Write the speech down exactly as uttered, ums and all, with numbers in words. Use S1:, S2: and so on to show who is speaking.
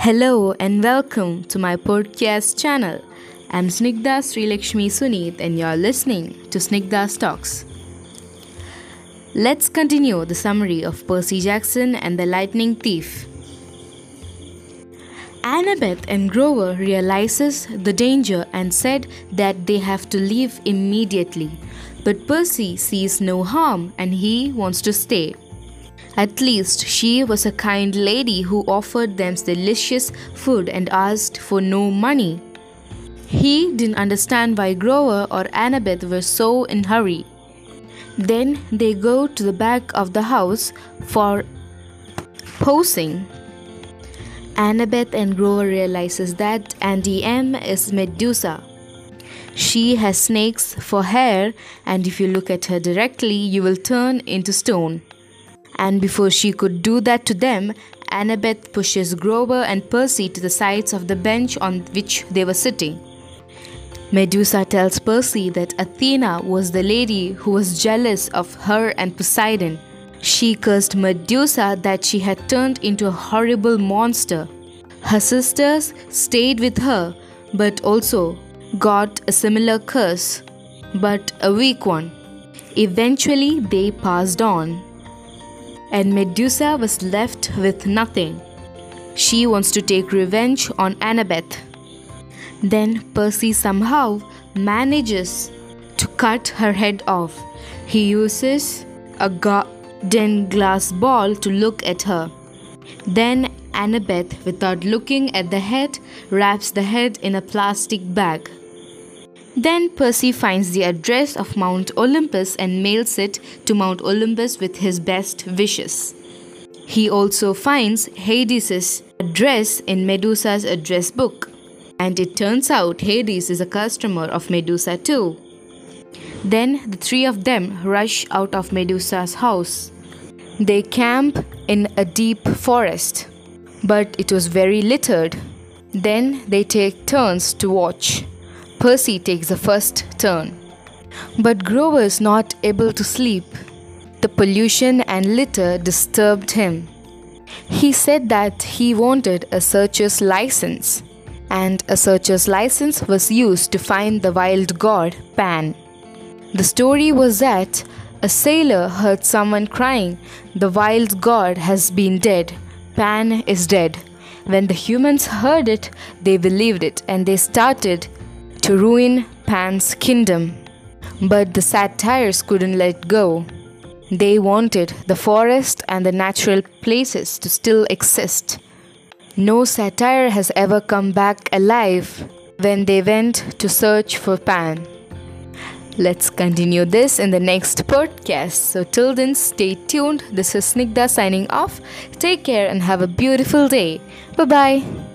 S1: Hello and welcome to my podcast channel. I'm Snigdha Srilakshmi Sunit and you're listening to Snigdha's Talks. Let's continue the summary of Percy Jackson and the Lightning Thief. Annabeth and Grover realizes the danger and said that they have to leave immediately. But Percy sees no harm and he wants to stay. At least she was a kind lady who offered them delicious food and asked for no money. He didn't understand why Grover or Annabeth were so in a hurry. Then they go to the back of the house for posing. Annabeth and Grover realizes that Auntie M is Medusa. She has snakes for hair, and if you look at her directly, you will turn into stone. And before she could do that to them, Annabeth pushes Grover and Percy to the sides of the bench on which they were sitting. Medusa tells Percy that Athena was the lady who was jealous of her and Poseidon. She cursed Medusa that she had turned into a horrible monster. Her sisters stayed with her but also got a similar curse, but a weak one. Eventually they passed on, and Medusa was left with nothing. She wants to take revenge on Annabeth. Then Percy somehow manages to cut her head off. He uses a garden glass ball to look at her. Then Annabeth, without looking at the head, wraps the head in a plastic bag. Then Percy finds the address of Mount Olympus and mails it to Mount Olympus with his best wishes. He also finds Hades' address in Medusa's address book. And it turns out Hades is a customer of Medusa too. Then the three of them rush out of Medusa's house. They camp in a deep forest, but it was very littered. Then they take turns to watch. Percy takes the first turn. But Grover is not able to sleep. The pollution and litter disturbed him. He said that he wanted a searcher's license, and a searcher's license was used to find the wild god Pan. The story was that a sailor heard someone crying, "The wild god has been dead. Pan is dead." When the humans heard it, they believed it and they started to ruin Pan's kingdom. But the satyrs couldn't let go. They wanted the forest and the natural places to still exist. No satyr has ever come back alive when they went to search for Pan. Let's continue this in the next podcast. So till then, stay tuned. This is Snigdha signing off. Take care and have a beautiful day. Bye-bye.